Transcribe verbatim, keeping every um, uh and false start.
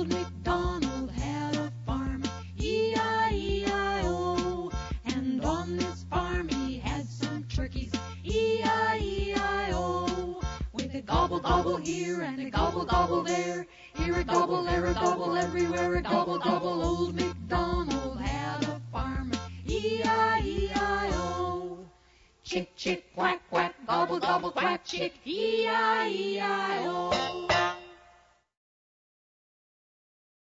Old MacDonald had a farm, E I E I O. And on this farm he had some turkeys, E I E I O. With a gobble gobble here and a gobble gobble there, here a gobble, there a gobble, everywhere a gobble gobble. Old MacDonald had a farm, E I E I O. Chick, chick, quack, quack, gobble, gobble, quack, chick, E I E I O.